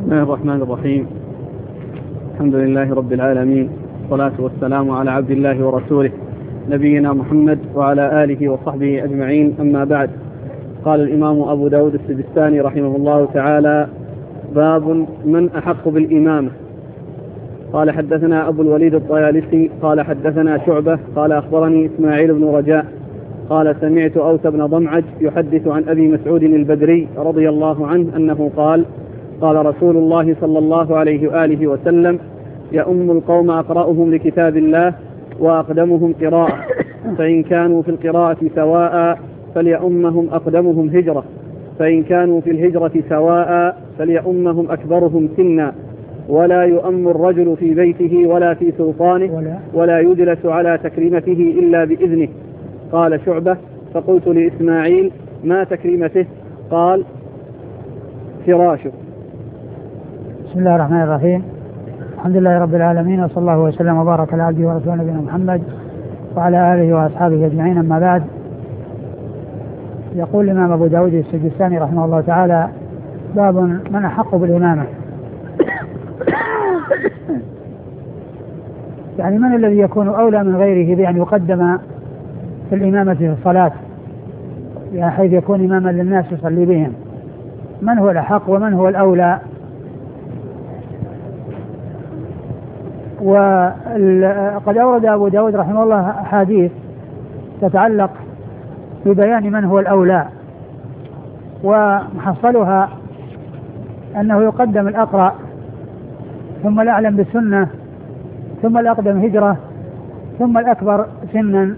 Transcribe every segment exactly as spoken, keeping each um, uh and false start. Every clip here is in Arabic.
بسم الله الرحمن الرحيم. الحمد لله رب العالمين، والصلاة والسلام على عبد الله ورسوله نبينا محمد وعلى آله وصحبه أجمعين، أما بعد. قال الإمام أبو داود السجستاني رحمه الله تعالى: باب من أحق بالإمامة. قال: حدثنا أبو الوليد الطيالسي قال حدثنا شعبة قال أخبرني إسماعيل بن رجاء قال سمعت أوس بن ضمعج يحدث عن أبي مسعود البدري رضي الله عنه أنه قال: قال رسول الله صلى الله عليه وآله وسلم: يؤم القوم أقرأهم لكتاب الله وأقدمهم قراءة، فإن كانوا في القراءة سواء فليؤمهم أقدمهم هجرة، فإن كانوا في الهجرة سواء فليؤمهم أكبرهم سنا، ولا يؤم الرجل في بيته ولا في سلطانه ولا يجلس على تكريمته إلا بإذنه. قال شعبة: فقلت لإسماعيل: ما تكريمته؟ قال: فراشه. بسم الله الرحمن الرحيم. الحمد لله رب العالمين، وصلى الله وسلم وبارك على عبده ورسوله نبينا محمد وعلى آله وأصحابه أجمعين، أما بعد. يقول الإمام أبو داود السجستاني رحمه الله تعالى: باب من أحق بالإمامة. يعني من الذي يكون أولى من غيره بأن يقدم في الإمامة في الصلاة، يعني حيث يكون إماما للناس يصلي بهم؟ من هو الأحق ومن هو الأولى؟ وقد أورد أبو داود رحمه الله أحاديث تتعلق ببيان من هو الأولى، ومحصلها أنه يقدم الأقرأ ثم الأعلم بالسنة ثم الأقدم هجرة ثم الأكبر سنا.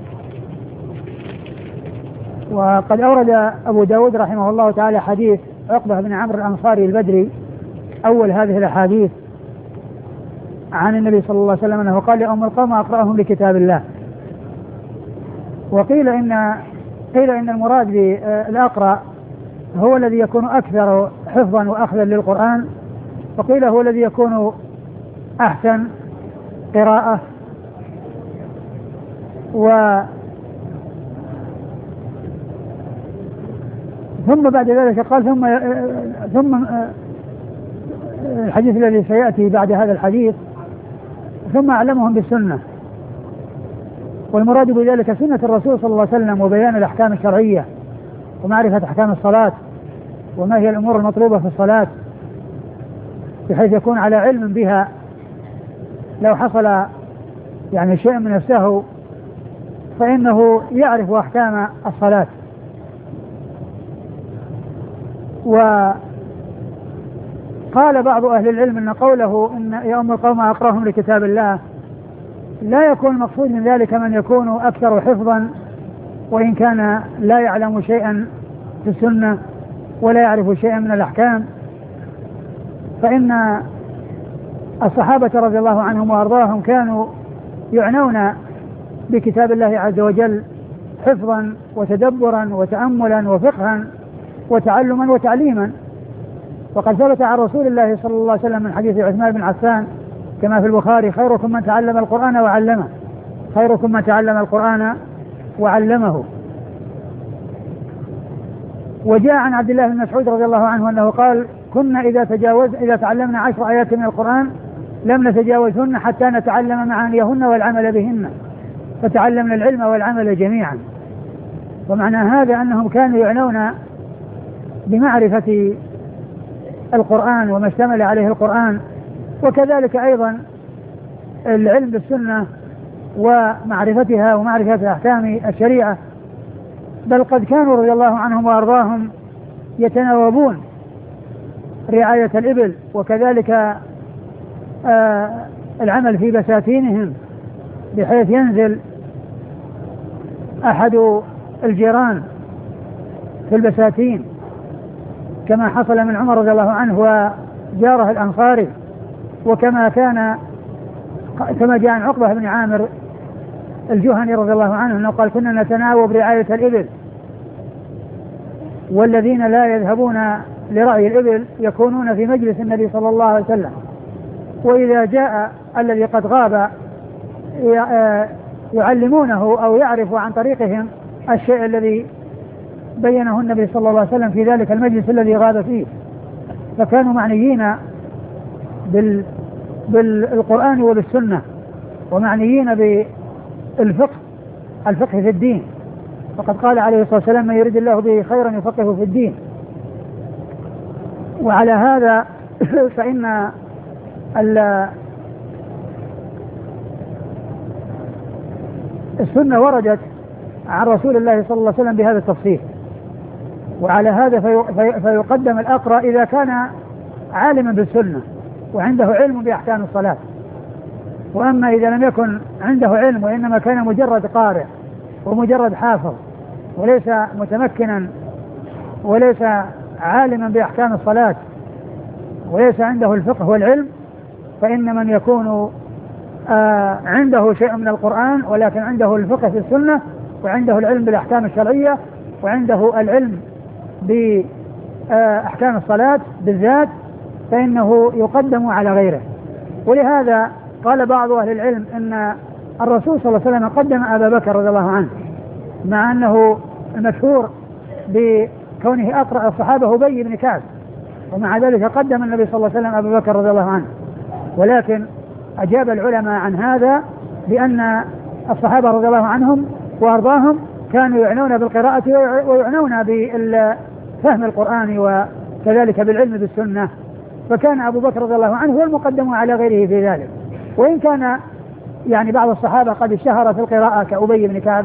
وقد أورد أبو داود رحمه الله تعالى حديث عقبة بن عمرو الأنصاري البدري، أول هذه الأحاديث، عن النبي صلى الله عليه وسلم أنه قال: يؤم القوم أقرأهم لكتاب الله. وقيل إن قيل إن المراد بالأقرأ هو الذي يكون أكثر حفظا وأخذا للقرآن، وقيل هو الذي يكون أحسن قراءة. و ثم بعد ذلك قال: ثم ثم الحديث الذي سيأتي بعد هذا الحديث: ثم أعلمهم بالسنة. والمراد بذلك سنة الرسول صلى الله عليه وسلم، وبيان الأحكام الشرعية ومعرفة أحكام الصلاة وما هي الأمور المطلوبة في الصلاة، بحيث يكون على علم بها لو حصل يعني شيء من السهو فإنه يعرف أحكام الصلاة. وقال بعض أهل العلم أن قوله إن يؤم القوم أقرأهم لكتاب الله لا يكون المقصود من ذلك من يكون أكثر حفظا وإن كان لا يعلم شيئا في السنة ولا يعرف شيئا من الأحكام، فإن الصحابة رضي الله عنهم وأرضاهم كانوا يعنون بكتاب الله عز وجل حفظا وتدبرا وتأملا وفقها وتعلما وتعليما. وقد ثبت عن رسول الله صلى الله عليه وسلم من حديث عثمان بن عفان كما في البخاري: خيركم من تعلم القرآن وعلمه، خيركم من تعلم القرآن وعلمه. وجاء عن عبد الله بن مسعود رضي الله عنه أنه قال: كنا إذا تجاوز إذا تعلمنا عشر آيات من القرآن لم نتجاوزهن حتى نتعلم معانيهن والعمل بهن، فتعلمنا العلم والعمل جميعا. ومعنى هذا أنهم كانوا يعنون بمعرفة القرآن وما اشتمل عليه القرآن، وكذلك أيضا العلم بالسنة ومعرفتها ومعرفة أحكام الشريعة. بل قد كانوا رضي الله عنهم وأرضاهم يتناوبون رعاية الإبل، وكذلك آه العمل في بساتينهم، بحيث ينزل أحد الجيران في البساتين كما حصل من عمر رضي الله عنه وجاره الأنصاري، وكما كان كما جاء عن عقبة بن عامر الجهني رضي الله عنه أنه قال: كنا نتناوب رعاية الإبل، والذين لا يذهبون لرعي الإبل يكونون في مجلس النبي صلى الله عليه وسلم، وإذا جاء الذي قد غاب يعلمونه أو يعرف عن طريقهم الشيء الذي بينه النبي صلى الله عليه وسلم في ذلك المجلس الذي غاب فيه. فكانوا معنيين بال بالقرآن وبالسنة، ومعنيين بالفقه الفقه في الدين. فقد قال عليه الصلاة والسلام: من يريد الله به خيرا يفقهه في الدين. وعلى هذا فإن السنة وردت عن رسول الله صلى الله عليه وسلم بهذا التفصيل. وعلى هذا في فيقدم الأقرأ إذا كان عالما بالسنة وعنده علم بأحكام الصلاة. وأما إذا لم يكن عنده علم وإنما كان مجرد قارئ ومجرد حافظ وليس متمكنا وليس عالما بأحكام الصلاة وليس عنده الفقه والعلم، فإن من يكون آه عنده شيء من القرآن ولكن عنده الفقه في السنة وعنده العلم بالأحكام الشرعية وعنده العلم بأحكام الصلاة بالذات، فإنه يقدم على غيره. ولهذا قال بعض أهل العلم أن الرسول صلى الله عليه وسلم قدم أبا بكر رضي الله عنه، مع أنه المشهور بكونه أقرأ الصحابة أبي بن كعب، ومع ذلك قدم النبي صلى الله عليه وسلم أبا بكر رضي الله عنه. ولكن أجاب العلماء عن هذا بأن الصحابة رضي الله عنهم وأرضاهم كانوا يعنون بالقراءة ويعنون بفهم القرآن وكذلك بالعلم بالسنة، فكان أبو بكر رضي الله عنه هو المقدم على غيره في ذلك. وإن كان يعني بعض الصحابة قد اشتهر في القراءة كأبي بن كعب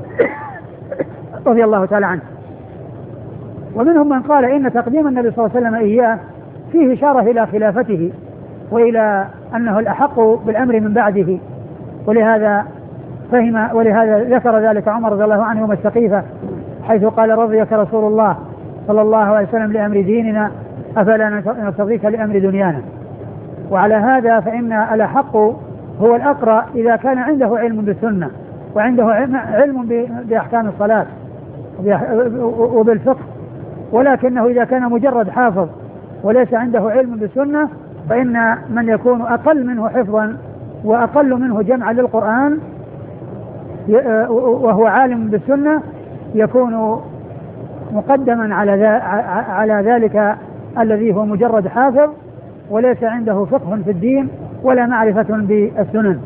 رضي الله تعالى عنه. ومنهم من قال إن تقديم النبي صلى الله عليه وسلم إياه فيه إشارة إلى خلافته وإلى أنه الأحق بالأمر من بعده، ولهذا فهم ولهذا ذكر ذلك عمر رضي الله عنه يوم السقيفة حيث قال: رضيك رسول الله صلى الله عليه وسلم لأمر ديننا أفلا نرتضيك لأمر دنيانا. وعلى هذا فإن الأحق هو الأقرأ إذا كان عنده علم بالسنة وعنده علم بأحكام الصلاة وبالفقه، ولكنه إذا كان مجرد حافظ وليس عنده علم بالسنة فإن من يكون أقل منه حفظا وأقل منه جمعا للقرآن وهو عالم بالسنة يكون مقدما على على ذلك الذي هو مجرد حافظ وليس عنده فقه في الدين ولا معرفة بالسنن.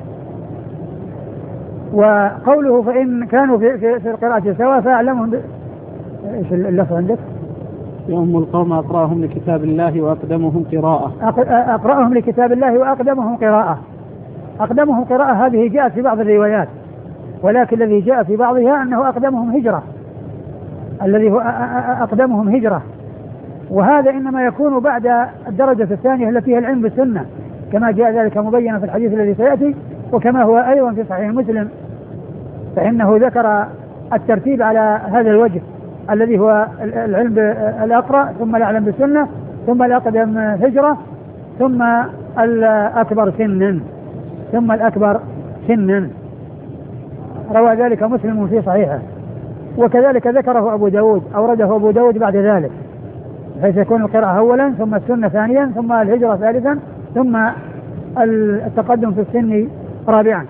وقوله فإن كانوا في, في, في القراءة سواء فأعلمهم ب... ايش اللفظ عندك؟ يؤم القوم أقرأهم لكتاب الله وأقدمهم قراءة. أقرأهم لكتاب الله وأقدمهم قراءة. أقدمهم قراءة هذه جاءت في بعض الروايات، ولكن الذي جاء في بعضها أنه أقدمهم هجرة، الذي هو أقدمهم هجرة، وهذا إنما يكون بعد الدرجة الثانية التي هي العلم بالسنة، كما جاء ذلك مبينا في الحديث الذي سيأتي، وكما هو أيضا في صحيح مسلم، فإنه ذكر الترتيب على هذا الوجه الذي هو العلم الأقرأ ثم الأعلم بالسنة ثم الأقدم هجرة ثم الأكبر سنا ثم الأكبر سنا. روى ذلك مسلم في صحيحه، وكذلك ذكره أبو داود، أورده أبو داود بعد ذلك، بحيث يكون القراءة أولا ثم السنة ثانيا ثم الهجرة ثالثا ثم التقدم في السن رابعا.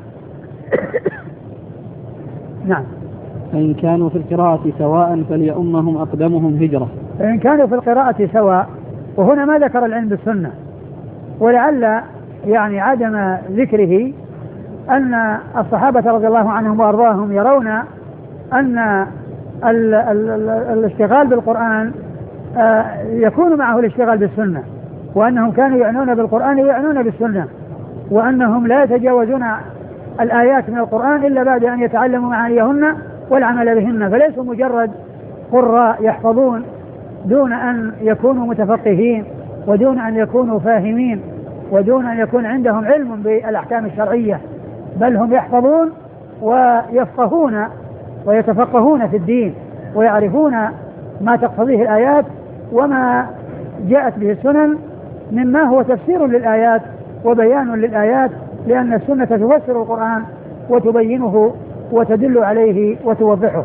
نعم. فإن كانوا في القراءة سواء فليؤمهم أقدمهم هجرة. فإن كانوا في القراءة سواء، وهنا ما ذكر العلم بالسنة، ولعل يعني عدم ذكره أن الصحابة رضي الله عنهم وأرضاهم يرون أن ال ال ال الاشتغال بالقرآن آه يكون معه الاشتغال بالسنة، وأنهم كانوا يعنون بالقرآن ويعنون بالسنة، وأنهم لا يتجاوزون الآيات من القرآن إلا بعد أن يتعلموا معانيهن والعمل بهن، فليسوا مجرد قراء يحفظون دون أن يكونوا متفقهين ودون أن يكونوا فاهمين ودون أن يكون عندهم علم بالأحكام الشرعية، بل هم يحفظون ويفقهون ويتفقهون في الدين ويعرفون ما تقتضيه الآيات وما جاءت به السنن مما هو تفسير للآيات وبيان للآيات، لأن السنة تفسر القرآن وتبينه وتدل عليه وتوضحه.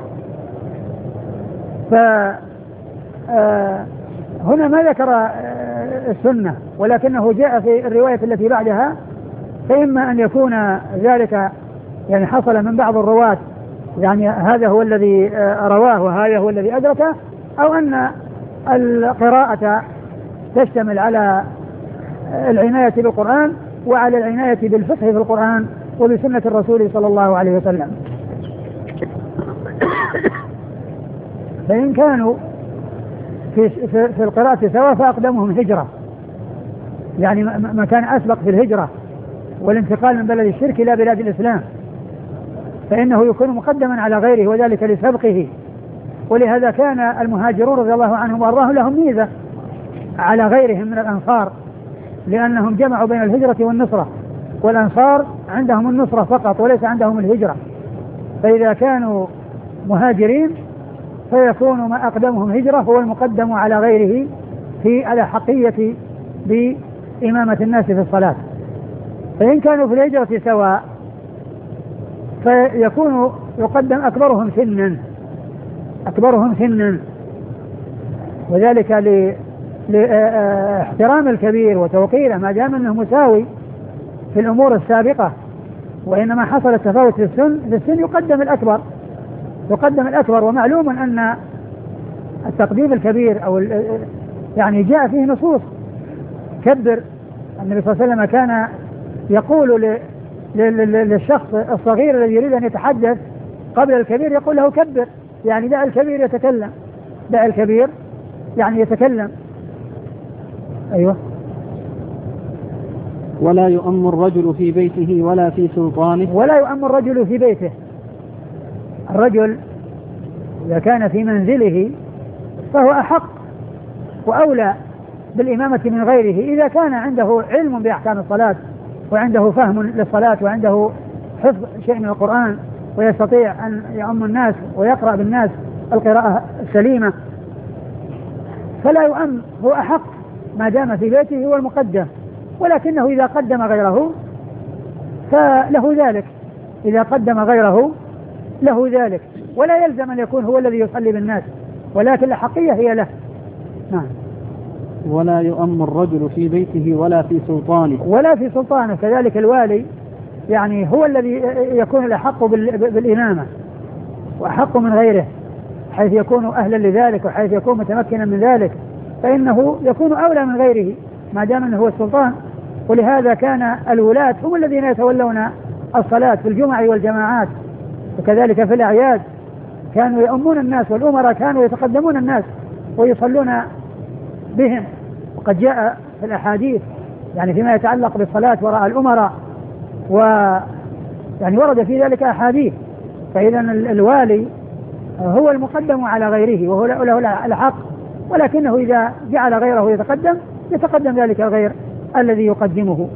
فهنا ما ذكر السنة، ولكنه جاء في الرواية التي بعدها، فإما أن يكون ذلك يعني حصل من بعض الرواة، يعني هذا هو الذي رواه وهذا هو الذي أدركه، أو أن القراءة تشتمل على العناية بالقرآن وعلى العناية بالفقه في القرآن وبسنة الرسول صلى الله عليه وسلم. فإن كانوا في, في, في القراءة سواء فأقدمهم هجرة، يعني مكان أسبق في الهجرة والانتقال من بلد الشرك إلى بلاد الإسلام، فإنه يكون مقدما على غيره وذلك لسبقه. ولهذا كان المهاجرون رضي الله عنهم وأرضاهم لهم ميزة على غيرهم من الأنصار، لأنهم جمعوا بين الهجرة والنصرة، والأنصار عندهم النصرة فقط وليس عندهم الهجرة. فإذا كانوا مهاجرين فيكون ما أقدمهم هجرة هو المقدم على غيره في الأحقية بإمامة الناس في الصلاة. فإن كانوا في الهجرة سواء فيكون يقدم أكبرهم سنا أكبرهم سنا وذلك لاحترام الكبير وتوقيره ما دام أنه مساوي في الأمور السابقة. وإنما حصل التفاوت في السن في السن يقدم الأكبر يقدم الأكبر. ومعلوم أن التقديم الكبير أو يعني جاء فيه نصوص كبر. النبي صلى الله عليه وسلم كان يقول للشخص الصغير الذي يريد أن يتحدث قبل الكبير يقول له كبر، يعني دع الكبير يتكلم دع الكبير يعني يتكلم. أيوة. ولا يؤم الرجل في بيته ولا في سلطانه. ولا يؤم الرجل في بيته. الرجل إذا كان في منزله فهو أحق وأولى بالإمامة من غيره إذا كان عنده علم بأحكام الصلاة وعنده فهم للصلاة وعنده حفظ شيء من القرآن ويستطيع أن يؤم الناس ويقرأ بالناس القراءة السليمة، فلا يؤم، هو أحق ما دام في بيته هو المقدم. ولكنه إذا قدم غيره فله ذلك إذا قدم غيره له ذلك، ولا يلزم أن يكون هو الذي يصلي بالناس، ولكن الحقية هي له. نعم. ولا يؤم الرجل في بيته ولا في سلطانه. ولا في سلطانه كذلك الوالي يعني هو الذي يكون الأحق بالإمامة وأحق من غيره، حيث يكون أهلا لذلك وحيث يكون متمكنا من ذلك فإنه يكون أولى من غيره ما دام أنه هو السلطان. ولهذا كان الولاة هم الذين يتولون الصلاة في الجمع والجماعات، وكذلك في الأعياد كانوا يؤمون الناس، والأمراء كانوا يتقدمون الناس ويصلون بهم. وقد جاء في الأحاديث يعني فيما يتعلق بالصلاة وراء الأمراء و يعني ورد في ذلك أحاديث. فإذا الوالي هو المقدم على غيره وهو له الحق، ولكنه إذا جعل غيره يتقدم يتقدم ذلك الغير الذي يقدمه.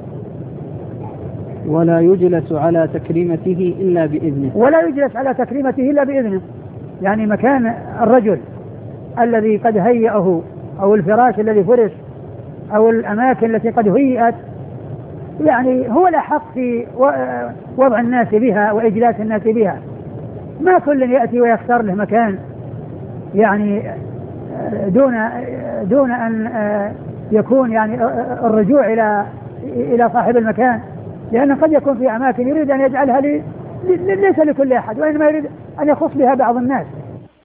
ولا يجلس على تكريمته إلا بإذنه. ولا يجلس على تكريمته إلا بإذنه، يعني مكان الرجل الذي قد هيئه أو الفراش الذي فرش أو الأماكن التي قد هيئت يعني هو الأحق في وضع الناس بها وإجلاس الناس بها. ما كل يأتي ويختار له مكان يعني دون دون أن يكون يعني الرجوع إلى إلى صاحب المكان، لأن قد يكون في أماكن يريد أن يجعلها لي ليس لكل أحد، وإنما يريد أن يخص بها بعض الناس،